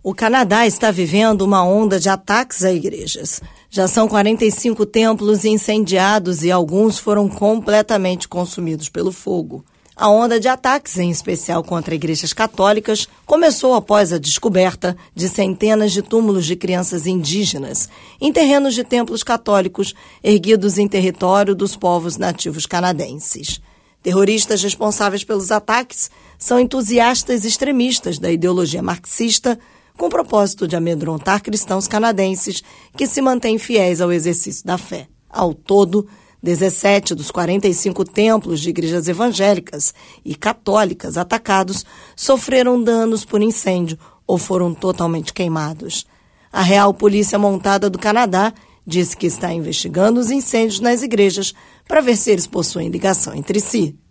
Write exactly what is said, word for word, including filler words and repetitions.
O Canadá está vivendo uma onda de ataques a igrejas. Já são quarenta e cinco templos incendiados e alguns foram completamente consumidos pelo fogo. A onda de ataques, em especial contra igrejas católicas, começou após a descoberta de centenas de túmulos de crianças indígenas em terrenos de templos católicos erguidos em território dos povos nativos canadenses. Terroristas responsáveis pelos ataques são entusiastas extremistas da ideologia marxista, com o propósito de amedrontar cristãos canadenses que se mantêm fiéis ao exercício da fé. Ao todo, dezessete dos quarenta e cinco templos de igrejas evangélicas e católicas atacados sofreram danos por incêndio ou foram totalmente queimados. A Real Polícia Montada do Canadá disse que está investigando os incêndios nas igrejas para ver se eles possuem ligação entre si.